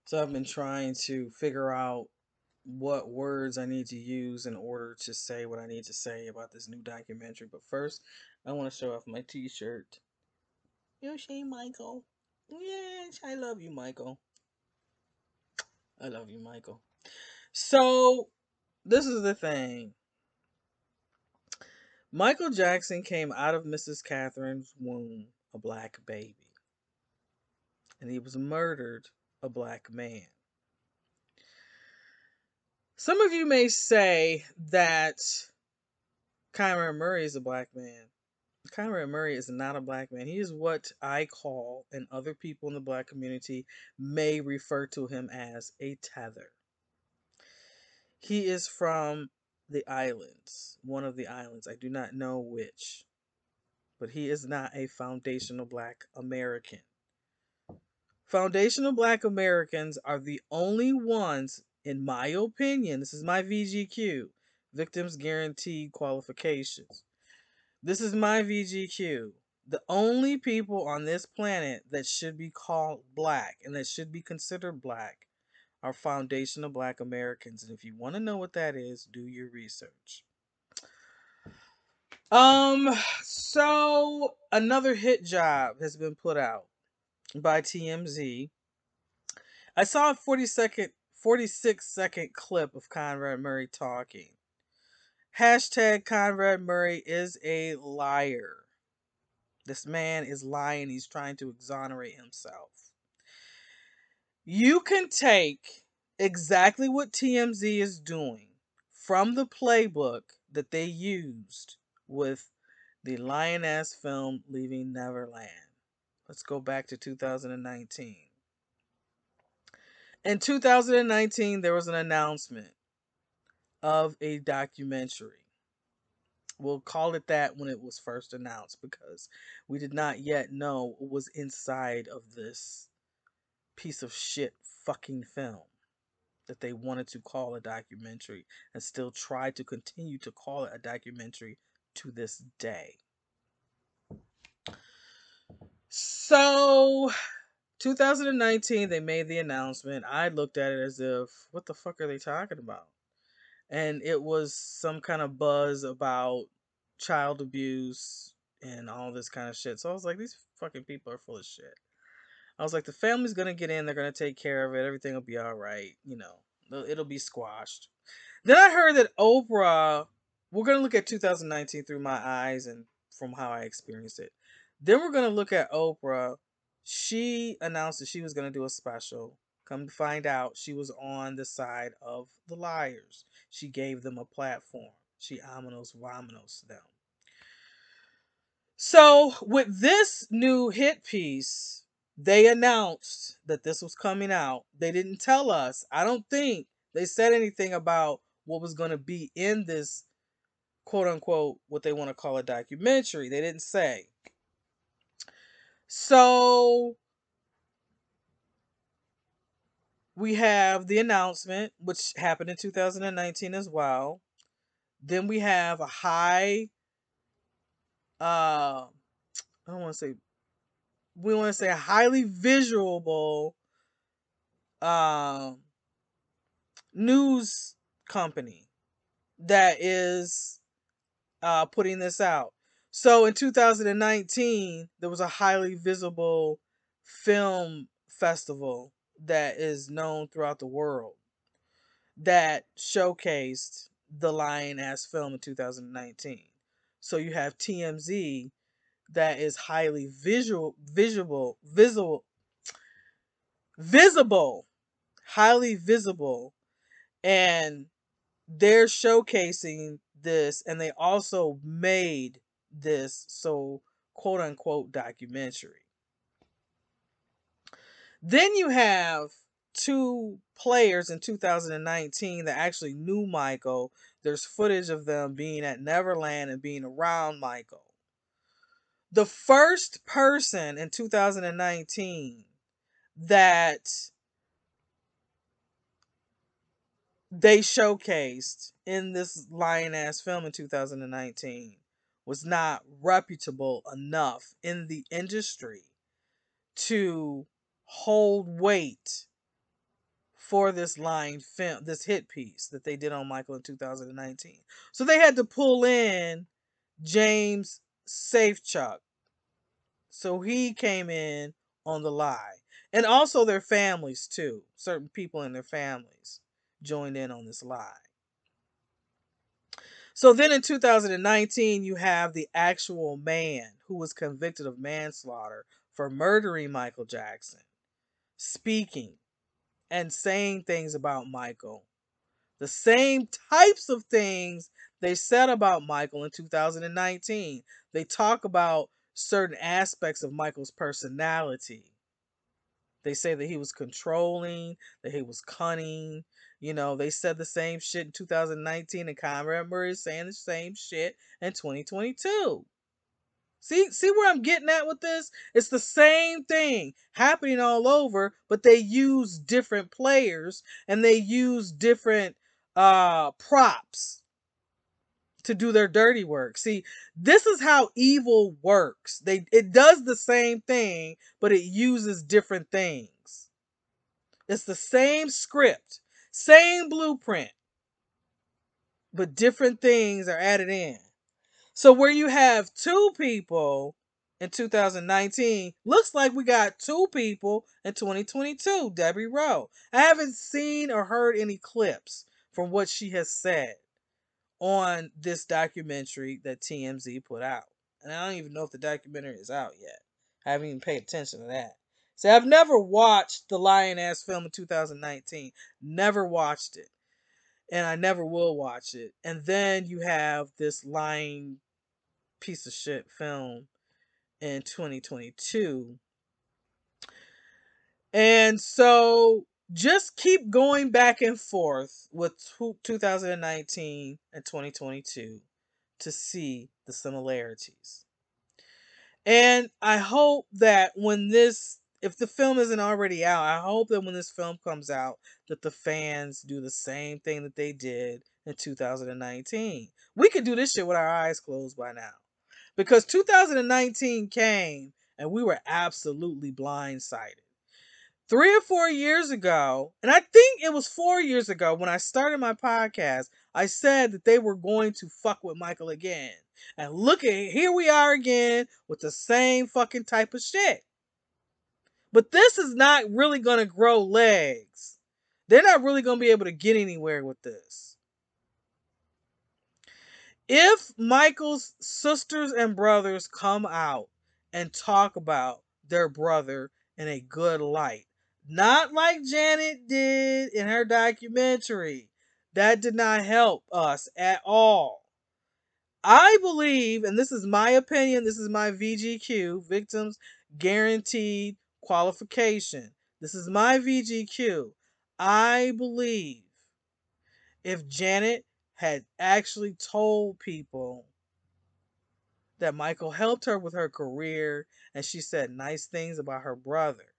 So I've been trying to figure out what words I need to use in order to say what I need to say about this new documentary. But first, I want to show off my T-shirt. Yoshi Michael. Yes, I love you, Michael. I love you, Michael. So this is the thing. Michael Jackson came out of Mrs. Catherine's womb a black baby, and he was murdered a black man. Some of you may say that Kyra Murray is a black man. Kyra Murray is not a black man. He is what I call, and other people in the black community may refer to him as, a tether. He is from the islands, one of the islands. I do not know which, but he is not a foundational black American. Foundational black Americans are the only ones, in my opinion, this is my VGQ, Victims Guaranteed Qualifications. This is my VGQ. The only people on this planet that should be called black and that should be considered black are foundational black Americans. And if you want to know what that is, do your research. Um, so another hit job has been put out by TMZ. I saw a 46-second clip of Conrad Murray talking. Hashtag Conrad Murray is a liar. This man is lying. He's trying to exonerate himself. You can take exactly what TMZ is doing from the playbook that they used with the Lioness film Leaving Neverland. Let's go back to 2019. In 2019, there was an announcement of a documentary. We'll call it that when it was first announced because we did not yet know what was inside of this piece of shit fucking film that they wanted to call a documentary and still try to continue to call it a documentary to this day. So, 2019, they made the announcement. I looked at it as if, what the fuck are they talking about? And it was some kind of buzz about child abuse and all this kind of shit. So I was like, these fucking people are full of shit. I was like, the family's gonna get in, they're gonna take care of it, everything will be alright, it'll be squashed. Then I heard that Oprah, we're gonna look at 2019 through my eyes and from how I experienced it. Then we're gonna look at Oprah. She announced that she was gonna do a special. Come to find out, she was on the side of the liars. She gave them a platform. She aminos vominos them. So, with this new hit piece, they announced that this was coming out. They didn't tell us. I don't think they said anything about what was going to be in this quote unquote, what they want to call a documentary. They didn't say. So, we have the announcement, which happened in 2019 as well. Then we have a high, I don't want to say, we want to say a highly visual um news company that is putting this out. So in 2019, there was a highly visible film festival that is known throughout the world that showcased the Lioness film in 2019. So you have TMZ that is highly visible, highly visible, and they're showcasing this, and they also made this so quote unquote documentary. Then you have two players in 2019 that actually knew Michael. There's footage of them being at Neverland and being around Michael. The first person in 2019 that they showcased in this Lioness film in 2019 was not reputable enough in the industry to hold weight for this line film, this hit piece that they did on Michael in 2019. So they had to pull in James Safechuck. So he came in on the lie. And also their families too. Certain people in their families joined in on this lie. So then in 2019, you have the actual man who was convicted of manslaughter for murdering Michael Jackson speaking and saying things about Michael. The same types of things they said about Michael in 2019. They talk about certain aspects of Michael's personality. They say that he was controlling, that he was cunning. You know, they said the same shit in 2019, and Conrad Murray is saying the same shit in 2022. See where I'm getting at with this? It's the same thing happening all over, but they use different players and they use different props to do their dirty work. See, this is how evil works. It does the same thing, but it uses different things. It's the same script, same blueprint, but different things are added in. So where you have two people in 2019, looks like we got two people in 2022, Debbie Rowe. I haven't seen or heard any clips from what she has said on this documentary that TMZ put out. And I don't even know if the documentary is out yet. I haven't even paid attention to that. See, I've never watched the Lioness film in 2019. Never watched it. And I never will watch it. And then you have this lying piece of shit film in 2022. And so just keep going back and forth with 2019 and 2022 to see the similarities. And I hope that when this, if the film isn't already out, I hope that when this film comes out, that the fans do the same thing that they did in 2019. We could do this shit with our eyes closed by now. Because 2019 came and we were absolutely blindsided. 3 or 4 years ago, and I think it was 4 years ago when I started my podcast, I said that they were going to fuck with Michael again. And look at here we are again with the same fucking type of shit. But this is not really going to grow legs. They're not really going to be able to get anywhere with this. If Michael's sisters and brothers come out and talk about their brother in a good light, not like Janet did in her documentary, that did not help us at all. I believe, and this is my opinion, this is my VGQ, Victims Guaranteed Qualification. This is my VGQ. I believe if Janet had actually told people that Michael helped her with her career and she said nice things about her brother,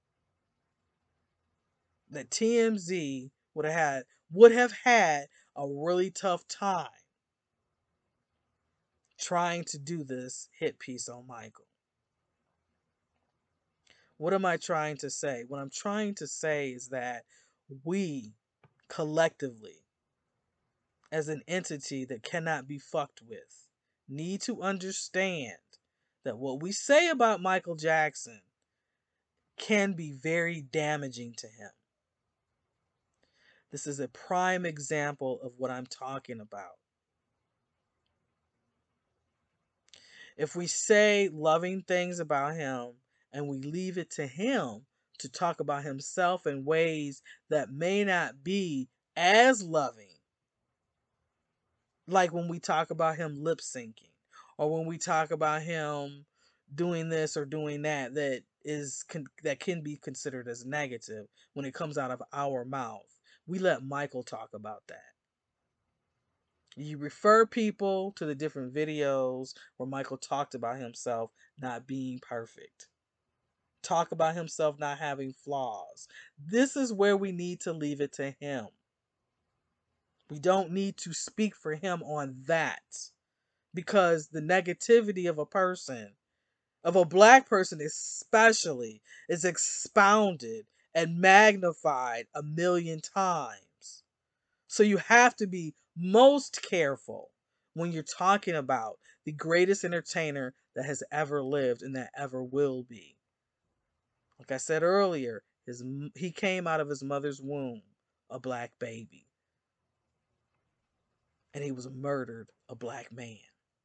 that TMZ would have had a really tough time trying to do this hit piece on Michael. What am I trying to say? What I'm trying to say is that we collectively, as an entity that cannot be fucked with, need to understand that what we say about Michael Jackson can be very damaging to him. This is a prime example of what I'm talking about. If we say loving things about him and we leave it to him to talk about himself in ways that may not be as loving, like when we talk about him lip syncing or when we talk about him doing this or doing that, that can be considered as negative when it comes out of our mouth. We let Michael talk about that. You refer people to the different videos where Michael talked about himself not being perfect. Talk about himself not having flaws. This is where we need to leave it to him. We don't need to speak for him on that. Because the negativity of a person, of a black person especially, is expounded and magnified 1,000,000 times. So you have to be most careful when you're talking about the greatest entertainer that has ever lived and that ever will be. Like I said earlier, he came out of his mother's womb a black baby, and he was murdered a black man.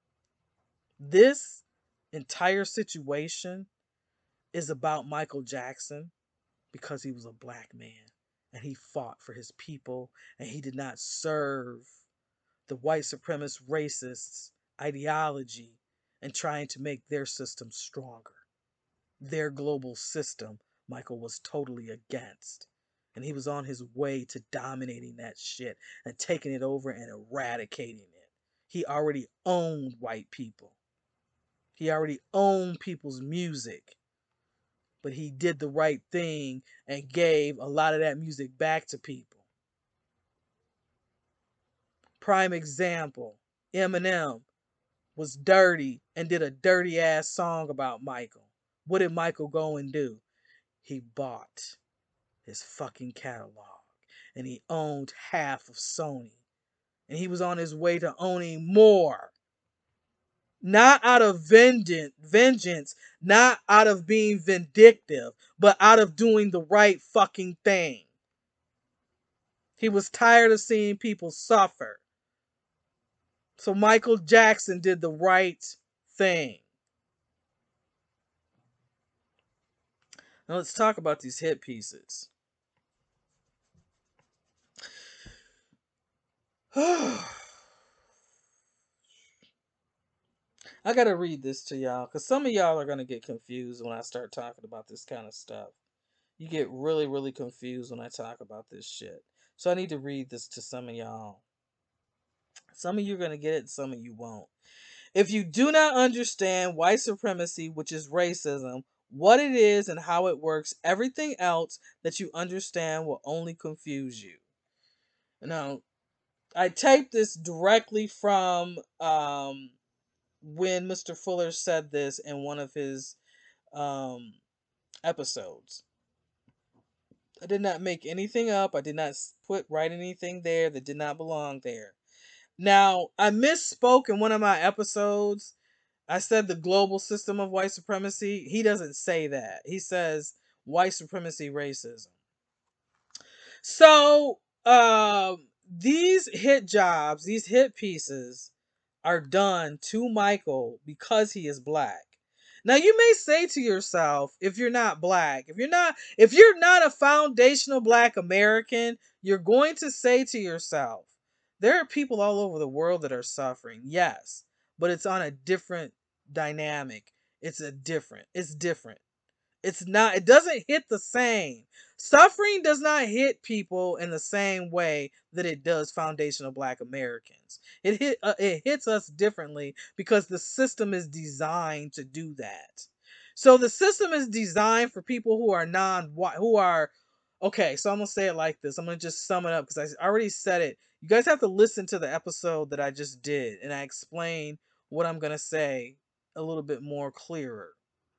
This entire situation is about Michael Jackson because he was a black man and he fought for his people and he did not serve the white supremacist racists' ideology and trying to make their system stronger. Their global system, Michael was totally against. And he was on his way to dominating that shit and taking it over and eradicating it. He already owned white people. He already owned people's music. But he did the right thing and gave a lot of that music back to people. Prime example, Eminem was dirty and did a dirty ass song about Michael. What did Michael go and do? He bought his fucking catalog and he owned half of Sony. And he was on his way to owning more. Not out of vengeance, not out of being vindictive, but out of doing the right fucking thing. He was tired of seeing people suffer. So Michael Jackson did the right thing. Now let's talk about these hit pieces. I gotta read this to y'all because some of y'all are gonna get confused when I start talking about this kind of stuff. You get really, really confused when I talk about this shit. So I need to read this to some of y'all. Some of you are gonna get it, some of you won't. If you do not understand white supremacy, which is racism, what it is and how it works, everything else that you understand will only confuse you. Now, I typed this directly from when Mr. Fuller said this in one of his um, episodes. I did not make anything up. I did not write anything there that did not belong there. Now, I misspoke in one of my episodes. I said the global system of white supremacy. He doesn't say that. He says white supremacy racism. So, these hit jobs, these hit pieces are done to Michael because he is black. Now you may say to yourself, if you're not black, if you're not a foundational black American, you're going to say to yourself, there are people all over the world that are suffering. Yes, but it's on a different dynamic. It's different. It's not, it doesn't hit the same. Suffering does not hit people in the same way that it does foundational black Americans. It hits us differently because the system is designed to do that. So the system is designed for people who are non-white, who are okay, so I'm going to say it like this. I'm going to just sum it up because I already said it. You guys have to listen to the episode that I just did and I explain what I'm going to say a little bit more clearer.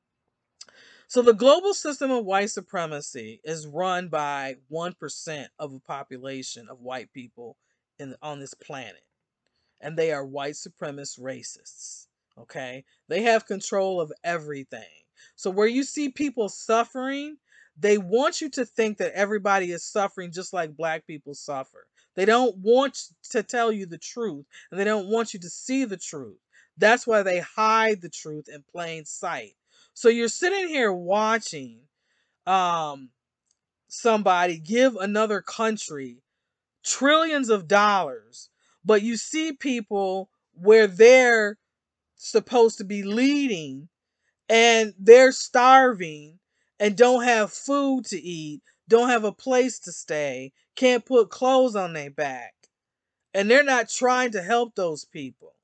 So the global system of white supremacy is run by 1% of the population of white people on this planet. And they are white supremacist racists. Okay? They have control of everything. So where you see people suffering, they want you to think that everybody is suffering just like black people suffer. They don't want to tell you the truth, and they don't want you to see the truth. That's why they hide the truth in plain sight. So you're sitting here watching um, somebody give another country trillions of dollars, but you see people where they're supposed to be leading and they're starving and don't have food to eat, don't have a place to stay, can't put clothes on their back, and they're not trying to help those people.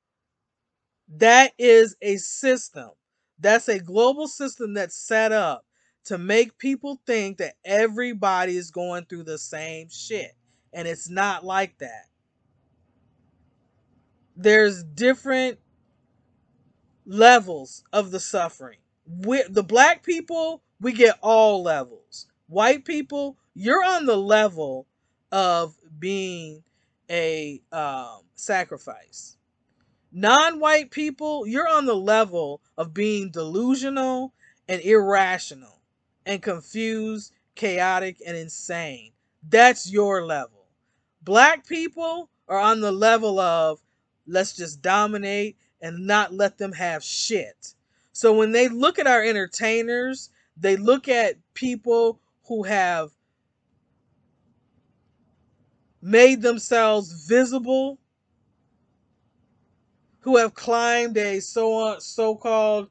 That is a system. That's a global system that's set up to make people think that everybody is going through the same shit. And it's not like that. There's different levels of the suffering. The black people, we get all levels. White people, you're on the level of being a sacrifice. Non-white people, you're on the level of being delusional and irrational and confused, chaotic, and insane. That's your level. Black people are on the level of let's just dominate and not let them have shit. So when they look at our entertainers, they look at people who have made themselves visible, who have climbed a so-called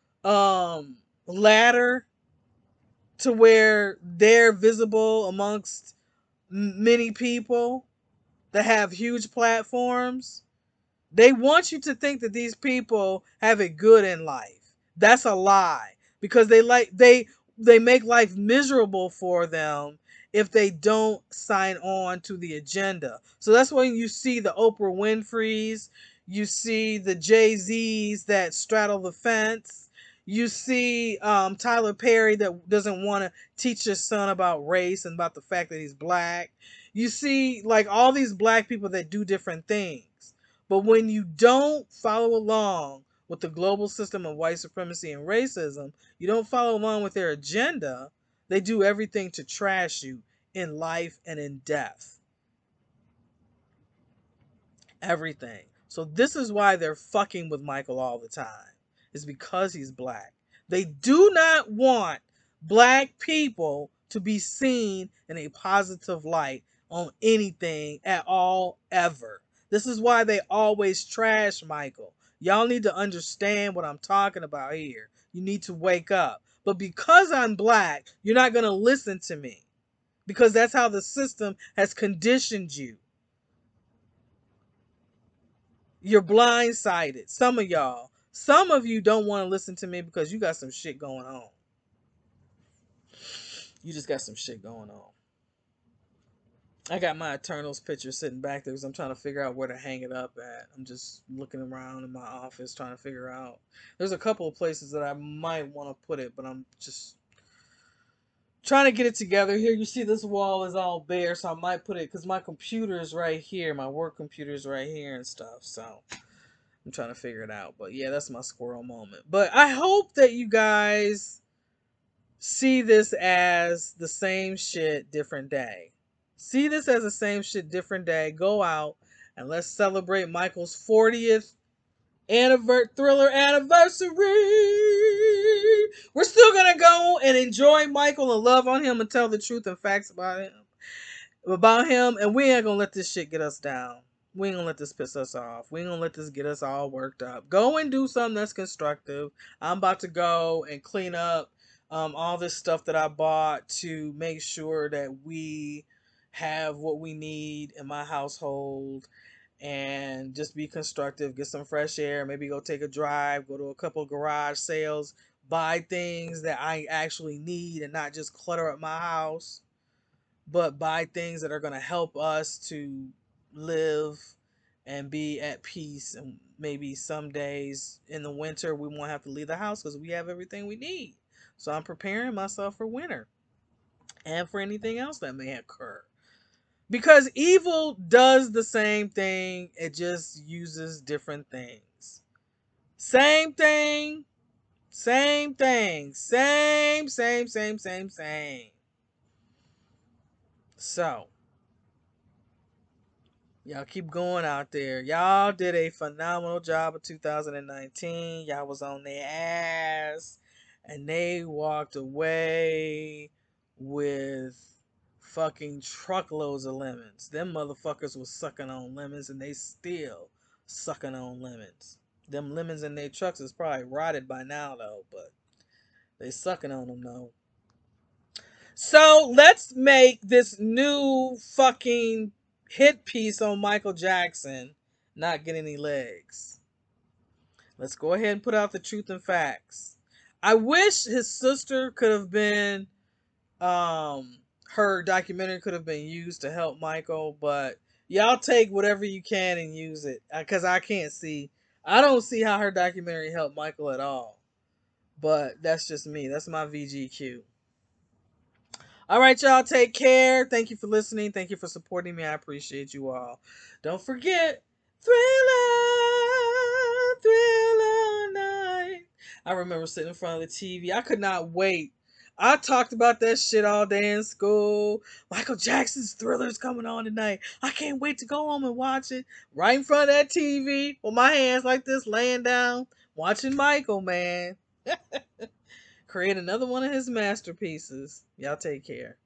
ladder to where they're visible amongst many people that have huge platforms. They want you to think that these people have it good in life. That's a lie, because they make life miserable for them if they don't sign on to the agenda. So that's when you see the Oprah Winfreys, you see the Jay-Z's that straddle the fence, you see Tyler Perry that doesn't want to teach his son about race and about the fact that he's black. You see like all these black people that do different things. But when you don't follow along with the global system of white supremacy and racism, you don't follow along with their agenda, they do everything to trash you in life and in death. Everything. So this is why they're fucking with Michael all the time. It's because he's black. They do not want black people to be seen in a positive light on anything at all, ever. This is why they always trash Michael. Y'all need to understand what I'm talking about here. You need to wake up. But because I'm black, you're not going to listen to me. Because that's how the system has conditioned you. You're blindsided. Some of y'all. Some of you don't want to listen to me because you got some shit going on. You just got some shit going on. I got my Eternals picture sitting back there because I'm trying to figure out where to hang it up at. I'm just looking around in my office trying to figure out. There's a couple of places that I might want to put it, but I'm just trying to get it together. Here, you see this wall is all bare, so I might put it because my computer is right here. My work computer is right here and stuff. So I'm trying to figure it out. But yeah, that's my squirrel moment. But I hope that you guys see this as the same shit, different day. See this as the same shit, different day. Go out and let's celebrate Michael's 40th Thriller anniversary. We're still gonna go and enjoy Michael and love on him and tell the truth and facts about him, and we ain't gonna let this shit get us down. We ain't gonna let this piss us off. We ain't gonna let this get us all worked up. Go and do something that's constructive. I'm about to go and clean up all this stuff that I bought to make sure that we have what we need in my household, and just be constructive, get some fresh air, maybe go take a drive, go to a couple garage sales, buy things that I actually need and not just clutter up my house, but buy things that are going to help us to live and be at peace. And maybe some days in the winter we won't have to leave the house because we have everything we need. So I'm preparing myself for winter and for anything else that may occur. Because evil does the same thing, it just uses different things. Same thing, same thing, same. So, y'all keep going out there. Y'all did a phenomenal job of 2019. Y'all was on their ass. And they walked away with fucking truckloads of lemons. Them motherfuckers was sucking on lemons and they still sucking on lemons. Them lemons in their trucks is probably rotted by now though, but they sucking on them though. So let's make this new fucking hit piece on Michael Jackson not get any legs. Let's go ahead and put out the truth and facts. I wish his sister could have been, her documentary could have been used to help Michael, but y'all take whatever you can and use it. Because I don't see how her documentary helped Michael at all. But that's just me. That's my VGQ. All right, y'all. Take care. Thank you for listening. Thank you for supporting me. I appreciate you all. Don't forget, Thriller, Thriller Night. I remember sitting in front of the TV. I could not wait. I talked about that shit all day in school. Michael Jackson's Thriller's coming on tonight. I can't wait to go home and watch it right in front of that TV with my hands like this, laying down, watching Michael, man. Create another one of his masterpieces. Y'all take care.